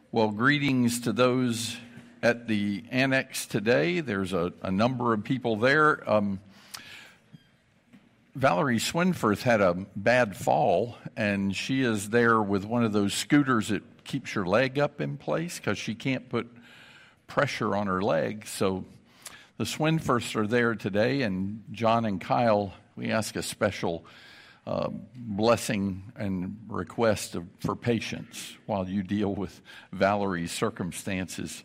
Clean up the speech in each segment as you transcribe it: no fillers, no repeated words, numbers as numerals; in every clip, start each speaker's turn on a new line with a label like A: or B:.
A: Well, greetings to those at the annex today. There's a number of people there. Valerie Swinfirth had a bad fall, and she is there with one of those scooters that keeps your leg up in place because she can't put pressure on her leg. So the Swinfirths are there today, and John and Kyle, we ask a special blessing and request for patience while you deal with Valerie's circumstances.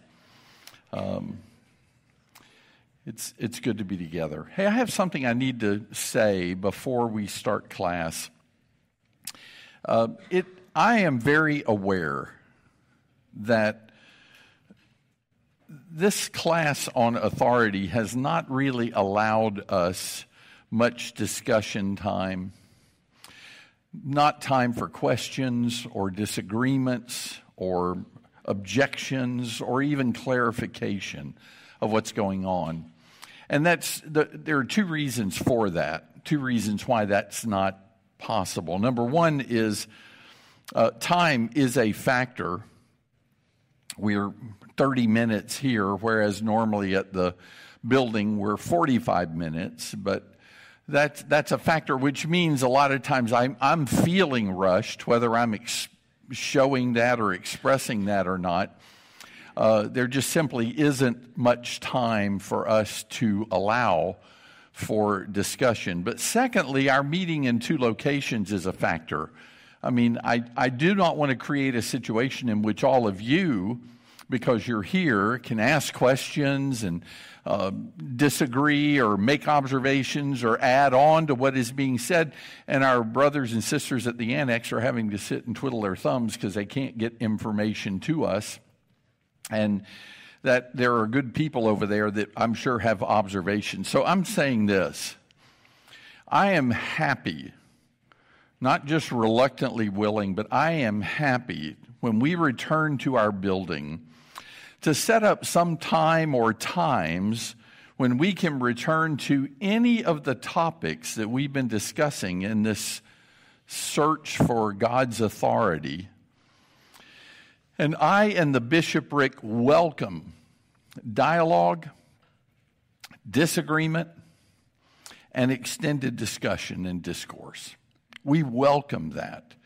A: It's good to be together. Hey, I have something I need to say before we start class. I am very aware that this class on authority has not really allowed us much discussion time. Not time for questions or disagreements or objections or even clarification of what's going on. And there are two reasons for that, two reasons why that's not possible. Number one is time is a factor. We're 30 minutes here, whereas normally at the building we're 45 minutes, but that's a factor, which means a lot of times I'm feeling rushed, whether I'm showing that or expressing that or not. There just simply isn't much time for us to allow for discussion. But secondly, our meeting in two locations is a factor. I mean, I do not want to create a situation in which all of you, because you're here, can ask questions and disagree or make observations or add on to what is being said, and our brothers and sisters at the annex are having to sit and twiddle their thumbs because they can't get information to us, and that there are good people over there that I'm sure have observations. So I'm saying this: I am happy, not just reluctantly willing, but I am happy when we return to our building to set up some time or times when we can return to any of the topics that we've been discussing in this search for God's authority. And I and the bishopric welcome dialogue, disagreement, and extended discussion and discourse. We welcome that.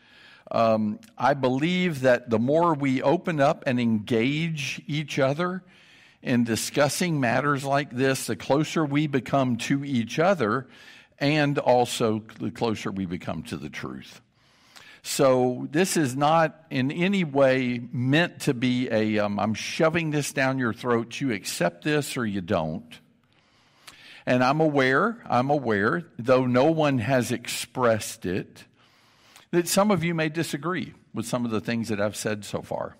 A: I believe that the more we open up and engage each other in discussing matters like this, the closer we become to each other, and also the closer we become to the truth. So this is not in any way meant to be I'm shoving this down your throat, you accept this or you don't. And I'm aware, though no one has expressed it, that some of you may disagree with some of the things that I've said so far.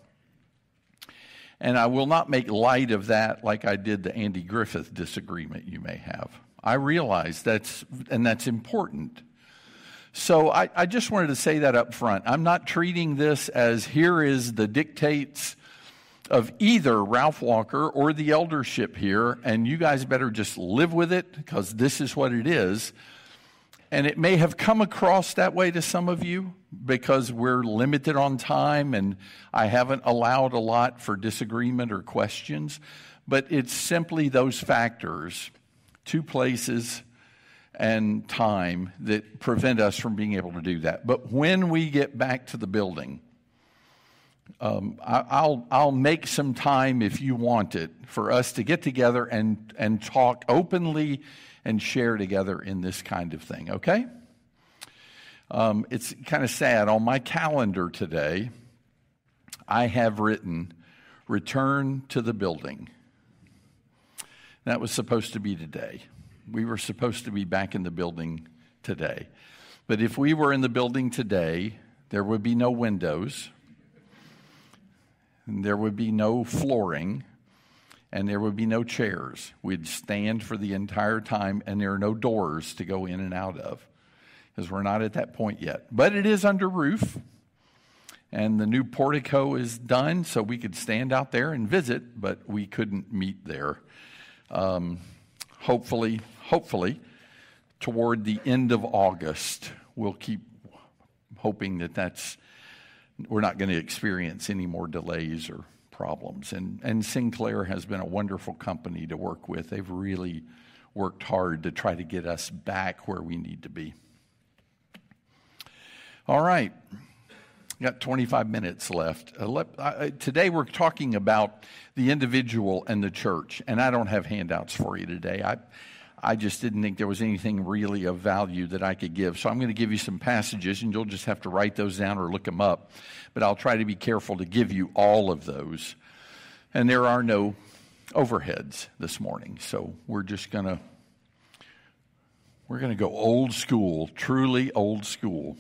A: And I will not make light of that like I did the Andy Griffith disagreement you may have. I realize that's important. So I just wanted to say that up front. I'm not treating this as here is the dictates of either Ralph Walker or the eldership here, and you guys better just live with it because this is what it is. And it may have come across that way to some of you because we're limited on time and I haven't allowed a lot for disagreement or questions. But it's simply those factors, two places and time, that prevent us from being able to do that. But when we get back to the building, I'll make some time, if you want it, for us to get together and talk openly and share together in this kind of thing, okay? It's kind of sad. On my calendar today, I have written, return to the building. That was supposed to be today. We were supposed to be back in the building today. But if we were in the building today, there would be no windows, and there would be no flooring, and there would be no chairs. We'd stand for the entire time, and there are no doors to go in and out of, because we're not at that point yet. But it is under roof, and the new portico is done, so we could stand out there and visit, but we couldn't meet there. Hopefully, toward the end of August, we'll keep hoping that that's we're not going to experience any more delays or problems. And Sinclair has been a wonderful company to work with. They've really worked hard to try to get us back where we need to be. All right. Got 25 minutes left. Today we're talking about the individual and the church, and I don't have handouts for you today. I just didn't think there was anything really of value that I could give. So I'm going to give you some passages, and you'll just have to write those down or look them up. But I'll try to be careful to give you all of those. And there are no overheads this morning, so we're going to go old school, truly old school.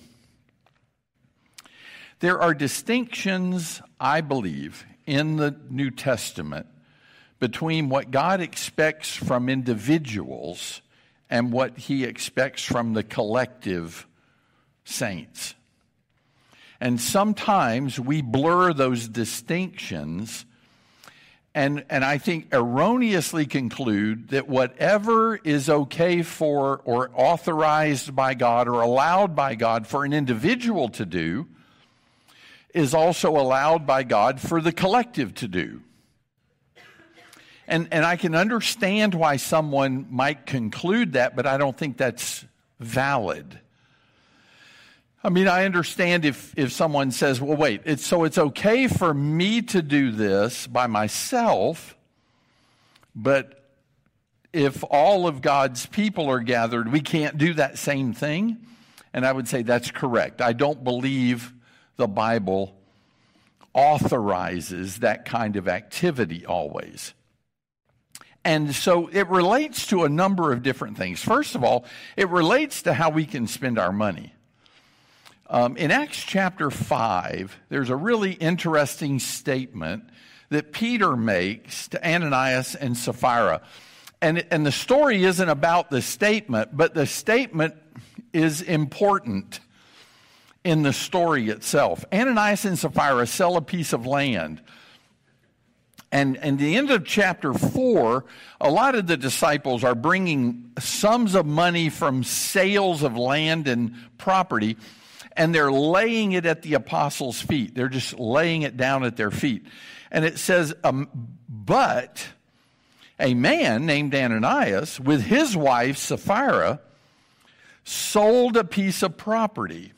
A: There are distinctions, I believe, in the New Testament between what God expects from individuals and what he expects from the collective saints. And sometimes we blur those distinctions and I think erroneously conclude that whatever is okay for or authorized by God or allowed by God for an individual to do is also allowed by God for the collective to do. And I can understand why someone might conclude that, but I don't think that's valid. I mean, I understand if someone says, well, wait, it's okay for me to do this by myself, but if all of God's people are gathered, we can't do that same thing. And I would say that's correct. I don't believe the Bible authorizes that kind of activity always. And so it relates to a number of different things. First of all, it relates to how we can spend our money. In Acts chapter 5, there's a really interesting statement that Peter makes to Ananias and Sapphira. And the story isn't about the statement, but the statement is important in the story itself. Ananias and Sapphira sell a piece of land. And at the end of chapter 4, a lot of the disciples are bringing sums of money from sales of land and property, and they're laying it at the apostles' feet. They're just laying it down at their feet. And it says, but a man named Ananias, with his wife Sapphira, sold a piece of property.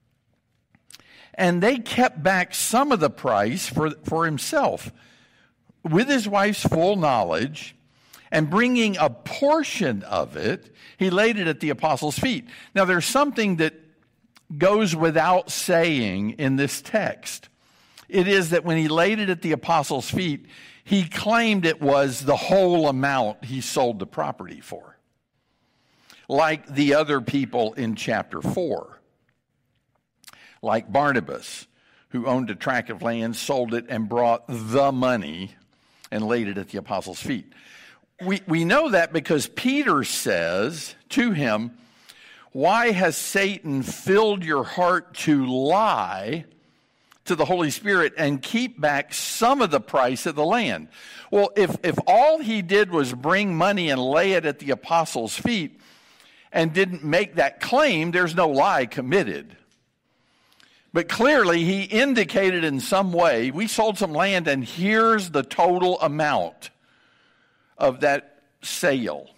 A: And they kept back some of the price for himself, with his wife's full knowledge, and bringing a portion of it, he laid it at the apostles' feet. Now, there's something that goes without saying in this text. It is that when he laid it at the apostles' feet, he claimed it was the whole amount he sold the property for, like the other people in chapter 4. Like Barnabas, who owned a tract of land, sold it, and brought the money and laid it at the apostles' feet. We know that because Peter says to him, why has Satan filled your heart to lie to the Holy Spirit and keep back some of the price of the land? Well, if all he did was bring money and lay it at the apostles' feet and didn't make that claim, there's no lie committed. But clearly, he indicated in some way, we sold some land and here's the total amount of that sale.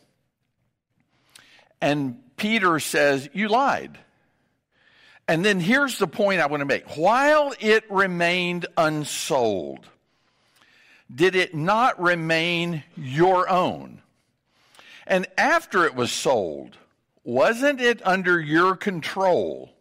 A: And Peter says, you lied. And then here's the point I want to make. While it remained unsold, did it not remain your own? And after it was sold, wasn't it under your control?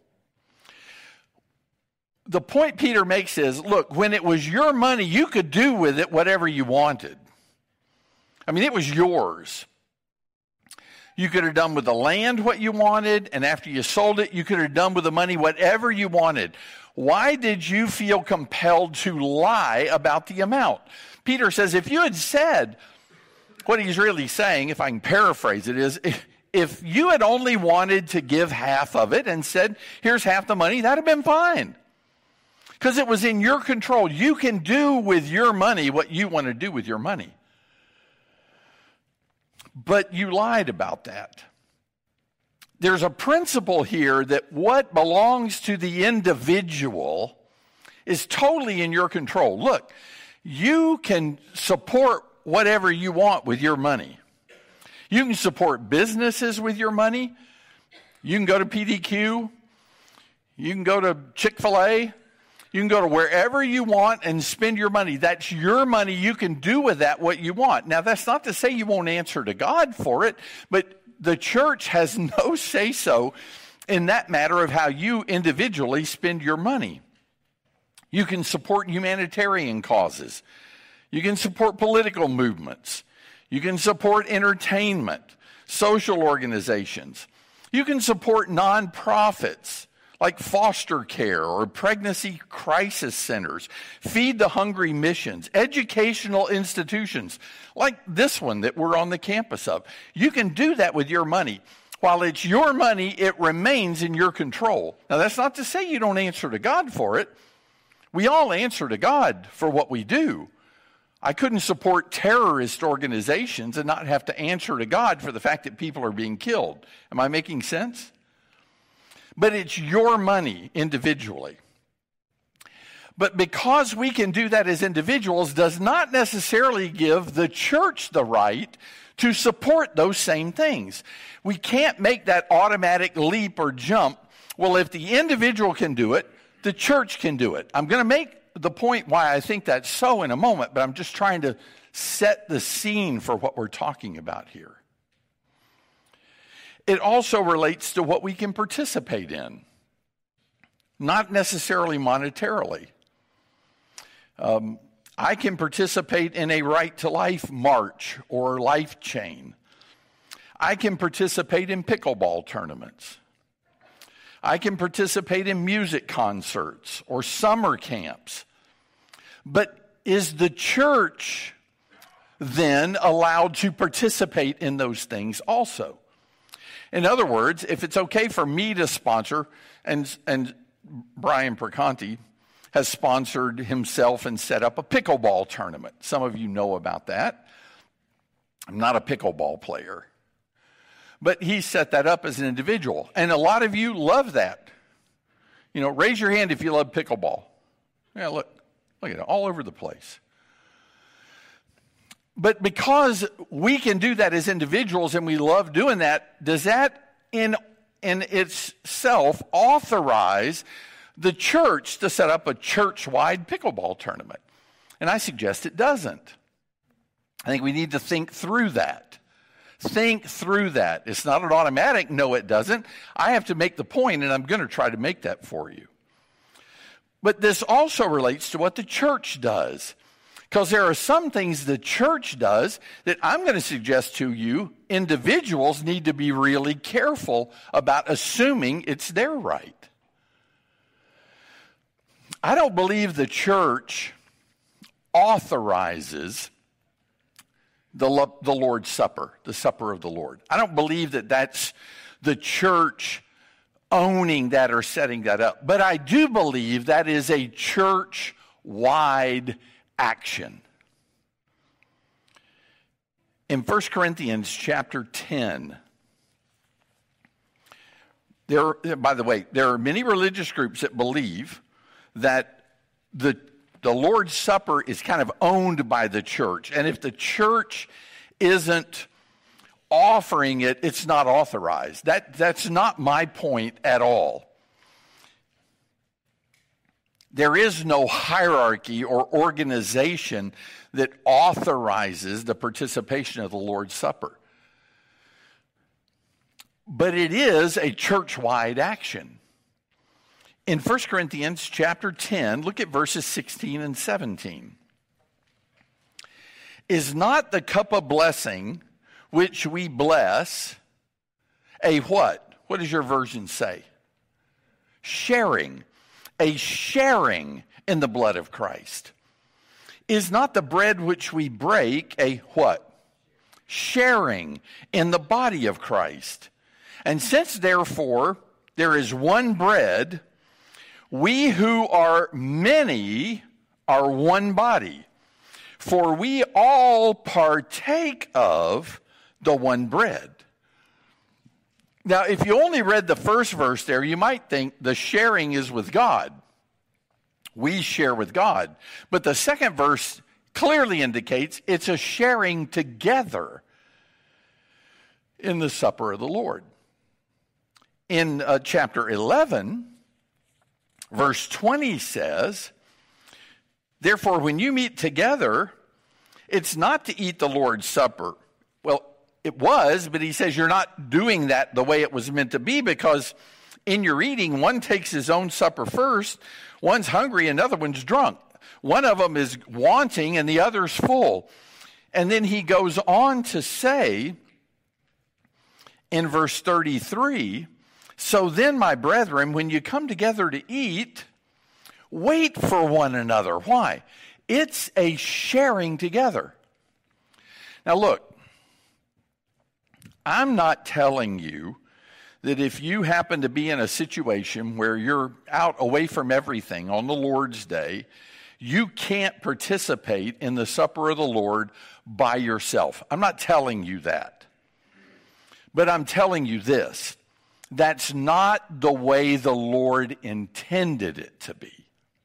A: The point Peter makes is, look, when it was your money, you could do with it whatever you wanted. I mean, it was yours. You could have done with the land what you wanted, and after you sold it, you could have done with the money whatever you wanted. Why did you feel compelled to lie about the amount? Peter says, if you had said, what he's really saying, if I can paraphrase it, is, if you had only wanted to give half of it and said, here's half the money, that would have been fine. Because it was in your control. You can do with your money what you want to do with your money. But you lied about that. There's a principle here that what belongs to the individual is totally in your control. Look, you can support whatever you want with your money. You can support businesses with your money. You can go to PDQ. You can go to Chick-fil-A. You can go to wherever you want and spend your money. That's your money. You can do with that what you want. Now, that's not to say you won't answer to God for it, but the church has no say-so in that matter of how you individually spend your money. You can support humanitarian causes. You can support political movements. You can support entertainment, social organizations. You can support nonprofits like foster care or pregnancy crisis centers, feed the hungry missions, educational institutions like this one that we're on the campus of. You can do that with your money. While it's your money, it remains in your control. Now, that's not to say you don't answer to God for it. We all answer to God for what we do. I couldn't support terrorist organizations and not have to answer to God for the fact that people are being killed. Am I making sense? But it's your money individually. But because we can do that as individuals does not necessarily give the church the right to support those same things. We can't make that automatic leap or jump. Well, if the individual can do it, the church can do it. I'm going to make the point why I think that's so in a moment, but I'm just trying to set the scene for what we're talking about here. It also relates to what we can participate in, not necessarily monetarily. I can participate in a Right to Life march or life chain. I can participate in pickleball tournaments. I can participate in music concerts or summer camps. But is the church then allowed to participate in those things also? In other words, if it's okay for me to sponsor, and Brian Perconti has sponsored himself and set up a pickleball tournament. Some of you know about that. I'm not a pickleball player. But he set that up as an individual. And a lot of you love that. You know, raise your hand if you love pickleball. Yeah, look at it, all over the place. But because we can do that as individuals and we love doing that, does that in itself authorize the church to set up a church-wide pickleball tournament? And I suggest it doesn't. I think we need to think through that. Think through that. It's not an automatic, no, it doesn't. I have to make the point, and I'm going to try to make that for you. But this also relates to what the church does. Because there are some things the church does that I'm going to suggest to you, individuals need to be really careful about assuming it's their right. I don't believe the church authorizes the Lord's Supper, the supper of the Lord. I don't believe that that's the church owning that or setting that up. But I do believe that is a church-wide action. In 1 Corinthians chapter 10, by the way, there are many religious groups that believe that the Lord's Supper is kind of owned by the church. And if the church isn't offering it, it's not authorized. That's not my point at all. There is no hierarchy or organization that authorizes the participation of the Lord's Supper. But it is a church-wide action. In 1 Corinthians chapter 10, look at verses 16 and 17. Is not the cup of blessing which we bless a what? What does your version say? Sharing. A sharing in the blood of Christ. Is not the bread which we break a what? Sharing in the body of Christ. And since therefore there is one bread, we who are many are one body, for we all partake of the one bread. Now, if you only read the first verse there, you might think the sharing is with God. We share with God. But the second verse clearly indicates it's a sharing together in the supper of the Lord. In chapter 11, verse 20 says, therefore, when you meet together, it's not to eat the Lord's Supper. Well, it was, but he says you're not doing that the way it was meant to be, because in your eating, one takes his own supper first, one's hungry, another one's drunk. One of them is wanting and the other's full. And then he goes on to say in verse 33, so then, my brethren, when you come together to eat, wait for one another. Why? It's a sharing together. Now look, I'm not telling you that if you happen to be in a situation where you're out away from everything on the Lord's Day, you can't participate in the supper of the Lord by yourself. I'm not telling you that. But I'm telling you this. That's not the way the Lord intended it to be.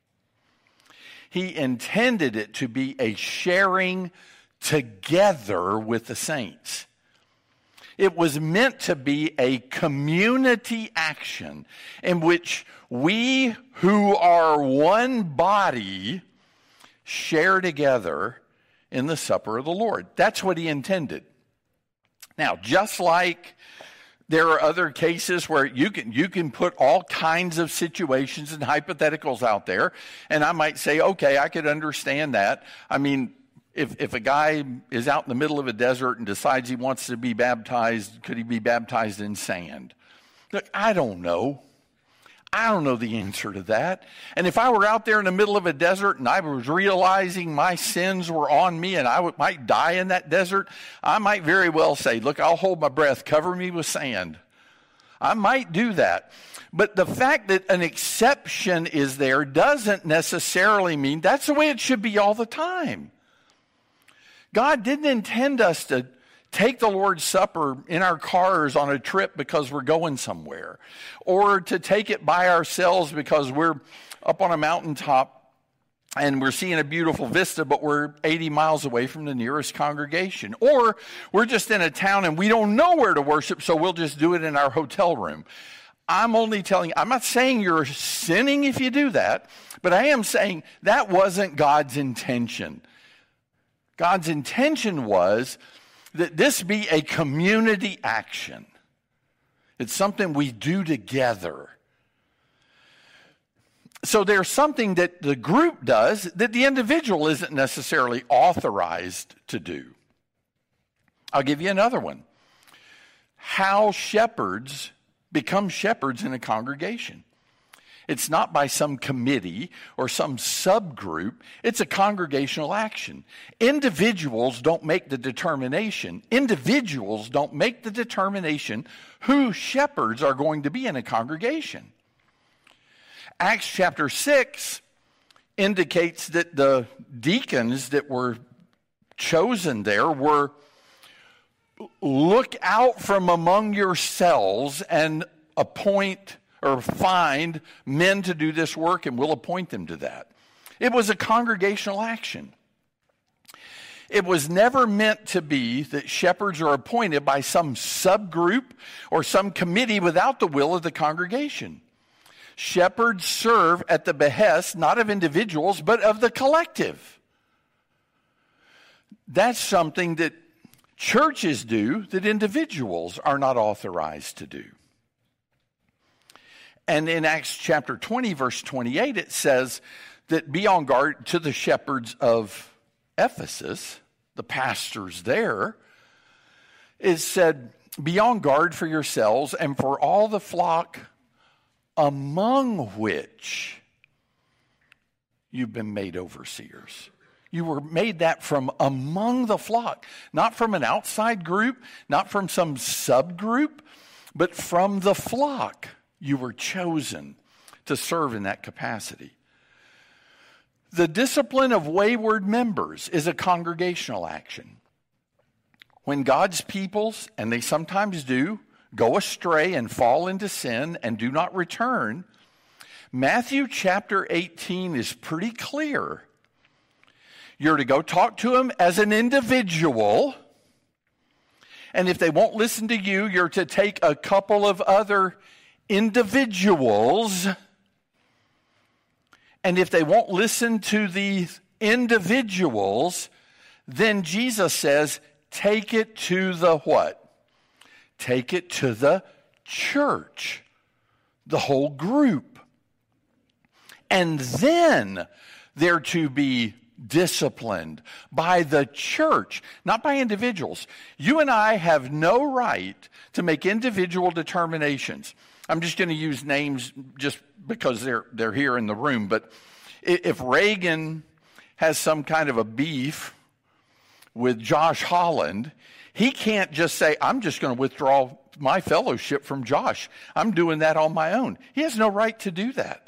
A: He intended it to be a sharing together with the saints. It was meant to be a community action in which we who are one body share together in the supper of the Lord. That's what he intended. Now, just like there are other cases where you can put all kinds of situations and hypotheticals out there, and I might say, okay, I could understand that. I mean, if a guy is out in the middle of a desert and decides he wants to be baptized, could he be baptized in sand? Look, I don't know. I don't know the answer to that. And if I were out there in the middle of a desert and I was realizing my sins were on me and I might die in that desert, I might very well say, look, I'll hold my breath, cover me with sand. I might do that. But the fact that an exception is there doesn't necessarily mean that's the way it should be all the time. God didn't intend us to take the Lord's Supper in our cars on a trip because we're going somewhere, or to take it by ourselves because we're up on a mountaintop and we're seeing a beautiful vista, but we're 80 miles away from the nearest congregation, or we're just in a town and we don't know where to worship, so we'll just do it in our hotel room. I'm not saying you're sinning if you do that, but I am saying that wasn't God's intention. God's intention was that this be a community action. It's something we do together. So there's something that the group does that the individual isn't necessarily authorized to do. I'll give you another one. How shepherds become shepherds in a congregation. It's not by some committee or some subgroup. It's a congregational action. Individuals don't make the determination. Individuals don't make the determination who shepherds are going to be in a congregation. Acts chapter 6 indicates that the deacons that were chosen there were, look out from among yourselves and appoint or find men to do this work, and we'll appoint them to that. It was a congregational action. It was never meant to be that shepherds are appointed by some subgroup or some committee without the will of the congregation. Shepherds serve at the behest not of individuals, but of the collective. That's something that churches do that individuals are not authorized to do. And in Acts chapter 20, verse 28, it says that be on guard to the shepherds of Ephesus, the pastors there. It said, be on guard for yourselves and for all the flock among which you've been made overseers. You were made that from among the flock, not from an outside group, not from some subgroup, but from the flock. You were chosen to serve in that capacity. The discipline of wayward members is a congregational action. When God's peoples, and they sometimes do, go astray and fall into sin and do not return, Matthew chapter 18 is pretty clear. You're to go talk to them as an individual. And if they won't listen to you, you're to take a couple of other individuals. And if they won't listen to the individuals, then Jesus says, take it to the what? Take it to the church, the whole group. And then they're to be disciplined by the church, not by individuals. You and I have no right to make individual determinations. I'm just going to use names just because they're here in the room. But if Reagan has some kind of a beef with Josh Holland, he can't just say, I'm just going to withdraw my fellowship from Josh. I'm doing that on my own. He has no right to do that.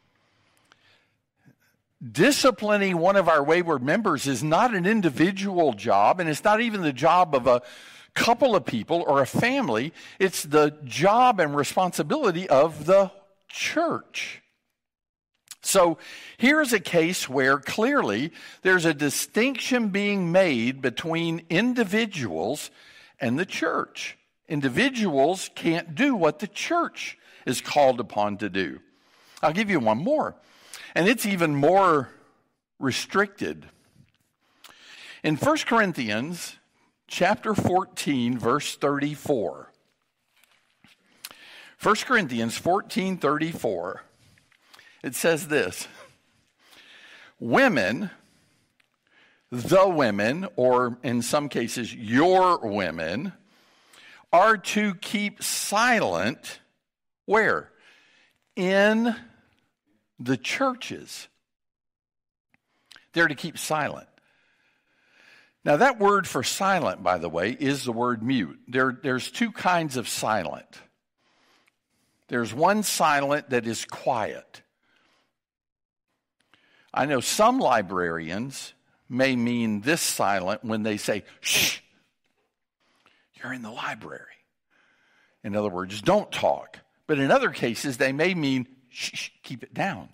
A: Disciplining one of our wayward members is not an individual job, and it's not even the job of a couple of people or a family. It's the job and responsibility of the church. So here's a case where clearly there's a distinction being made between individuals and the church. Individuals can't do what the church is called upon to do. I'll give you one more. And it's even more restricted. In 1 Corinthians chapter 14, verse 34. 1 Corinthians 14:34. It says this. Women, the women, or in some cases your women, are to keep silent. Where? In the churches. They're to keep silent. Now that word for silent, by the way, is the word mute. There's two kinds of silent. There's one silent that is quiet. I know some librarians may mean this silent when they say, shh, you're in the library. In other words, don't talk. But in other cases, they may mean, shh, keep it down.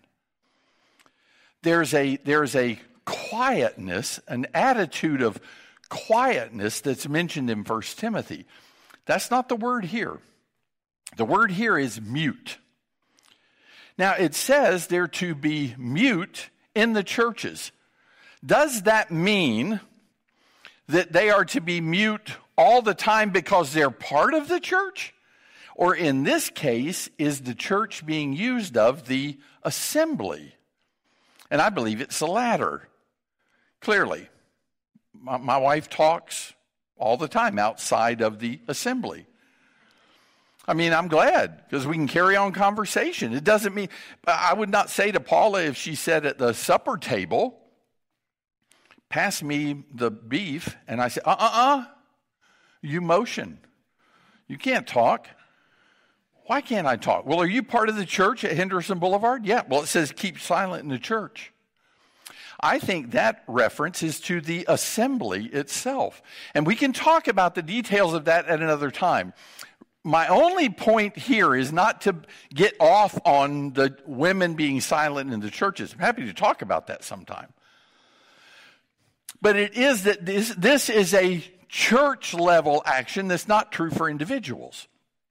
A: There's a quietness, an attitude of quietness that's mentioned in 1 Timothy. That's not the word here. The word here is mute. Now, it says they're to be mute in the churches. Does that mean that they are to be mute all the time because they're part of the church? Or in this case, is the church being used of the assembly? And I believe it's the latter. Clearly, my wife talks all the time outside of the assembly. I mean, I'm glad because we can carry on conversation. It doesn't mean, I would not say to Paula if she said at the supper table, pass me the beef, and I say, you motion. You can't talk. Why can't I talk? Well, are you part of the church at Henderson Boulevard? Yeah. Well, it says keep silent in the church. I think that reference is to the assembly itself. And we can talk about the details of that at another time. My only point here is not to get off on the women being silent in the churches. I'm happy to talk about that sometime. But it is that this is a church level action that's not true for individuals.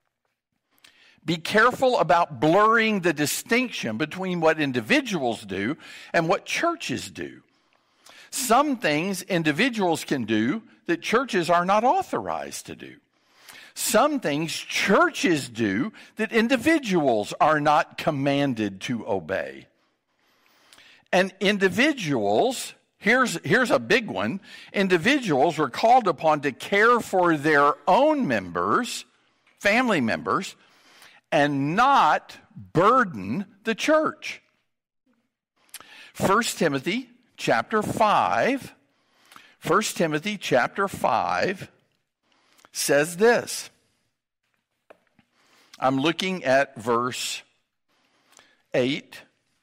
A: Be careful about blurring the distinction between what individuals do and what churches do. Some things individuals can do that churches are not authorized to do. Some things churches do that individuals are not commanded to obey. And individuals, here's a big one, individuals are called upon to care for their own members, family members, and not burden the church. 1 Timothy chapter 5 says this. I'm looking at verse 8.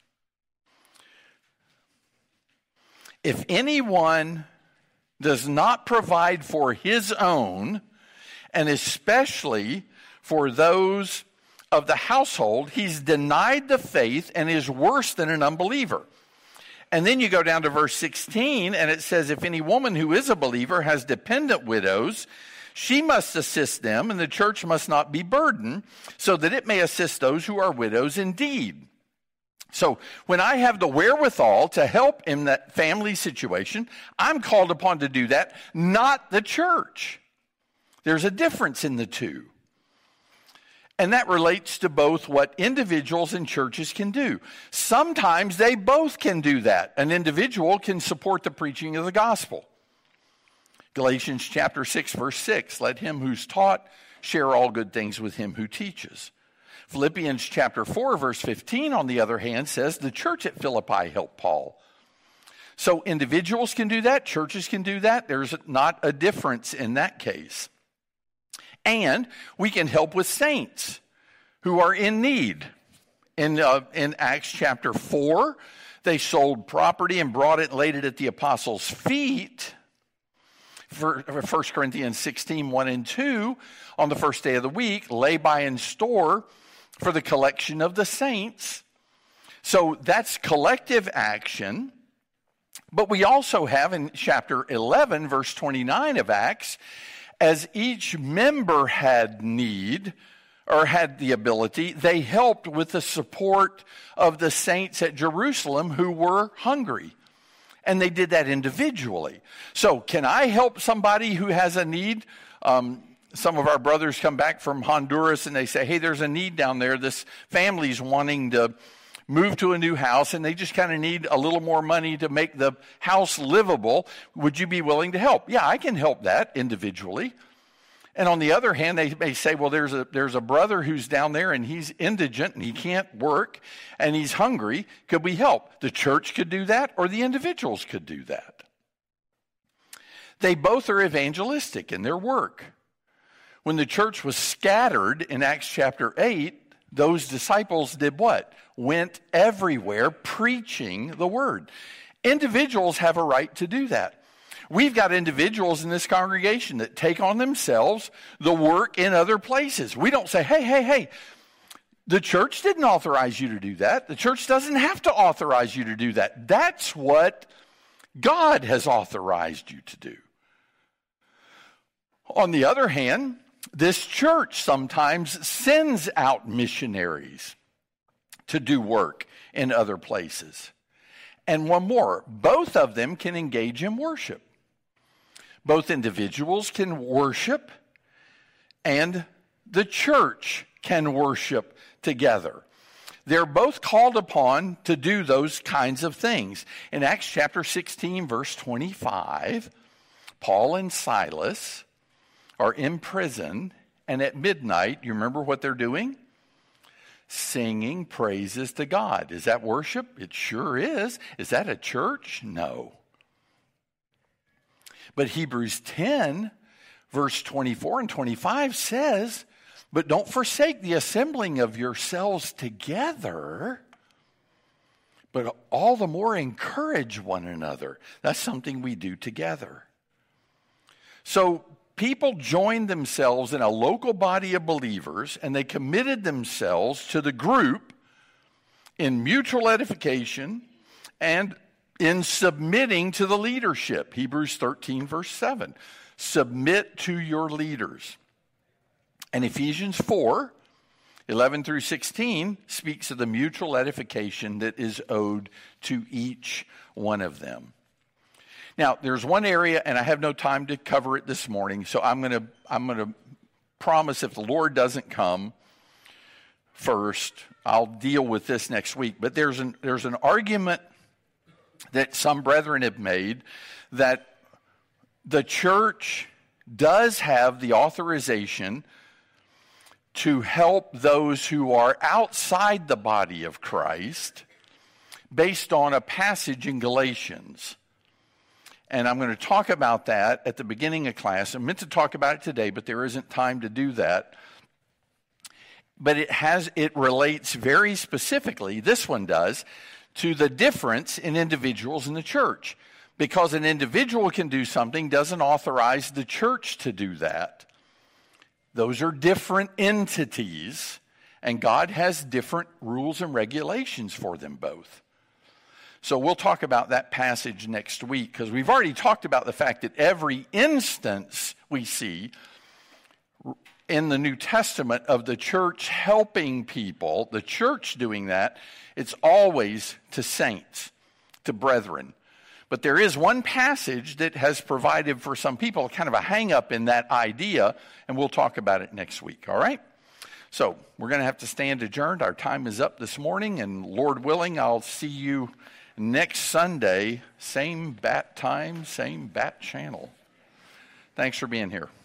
A: If anyone does not provide for his own, and especially for those of the household, he's denied the faith and is worse than an unbeliever. And then you go down to verse 16, and it says, if any woman who is a believer has dependent widows, she must assist them, and the church must not be burdened, so that it may assist those who are widows indeed. So when I have the wherewithal to help in that family situation, I'm called upon to do that, not the church. There's a difference in the two. And that relates to both what individuals and churches can do. Sometimes they both can do that. An individual can support the preaching of the gospel. Galatians chapter 6, verse 6, let him who's taught share all good things with him who teaches. Philippians chapter 4, verse 15, on the other hand, says the church at Philippi helped Paul. So individuals can do that, churches can do that. There's not a difference in that case. And we can help with saints who are in need. In Acts chapter 4, they sold property and brought it and laid it at the apostles' feet. For 1 Corinthians 16, 1 and 2, on the first day of the week, lay by in store for the collection of the saints. So that's collective action. But we also have in chapter 11, verse 29 of Acts, as each member had need or had the ability, they helped with the support of the saints at Jerusalem who were hungry. And they did that individually. So can I help somebody who has a need? Some of our brothers come back from Honduras and they say, hey, there's a need down there. This family's wanting to move to a new house and they just kind of need a little more money to make the house livable. Would you be willing to help? Yeah, I can help that individually. And on the other hand, they may say, well, there's a brother who's down there and he's indigent and he can't work and he's hungry. Could we help? The church could do that or the individuals could do that. They both are evangelistic in their work. When the church was scattered in Acts chapter 8, those disciples did what? Went everywhere preaching the word. Individuals have a right to do that. We've got individuals in this congregation that take on themselves the work in other places. We don't say, hey, the church didn't authorize you to do that. The church doesn't have to authorize you to do that. That's what God has authorized you to do. On the other hand, this church sometimes sends out missionaries to do work in other places. And one more, both of them can engage in worship. Both individuals can worship and the church can worship together. They're both called upon to do those kinds of things. In Acts chapter 16, verse 25, Paul and Silas are in prison, and at midnight, you remember what they're doing? Singing praises to God. Is that worship? It sure is. Is that a church? No. But Hebrews 10, verse 24 and 25 says, but don't forsake the assembling of yourselves together, but all the more encourage one another. That's something we do together. So people joined themselves in a local body of believers, and they committed themselves to the group in mutual edification and in submitting to the leadership. Hebrews 13, verse 7. Submit to your leaders. And Ephesians 4, 11 through 16 speaks of the mutual edification that is owed to each one of them. Now, there's one area, and I have no time to cover it this morning, so I'm going to promise if the Lord doesn't come first, I'll deal with this next week. But there's an argument that some brethren have made that the church does have the authorization to help those who are outside the body of Christ based on a passage in Galatians. And I'm going to talk about that at the beginning of class. I meant to talk about it today, but there isn't time to do that. But it relates very specifically, this one does, to the difference in individuals in the church. Because an individual can do something doesn't authorize the church to do that. Those are different entities, And God has different rules and regulations for them both. So we'll talk about that passage next week, because we've already talked about the fact that every instance we see in the New Testament of the church helping people, the church doing that, it's always to saints, to brethren. But there is one passage that has provided for some people kind of a hang-up in that idea, and we'll talk about it next week, all right? So we're going to have to stand adjourned. Our time is up this morning, and Lord willing, I'll see you next Sunday, same bat time, same bat channel. Thanks for being here.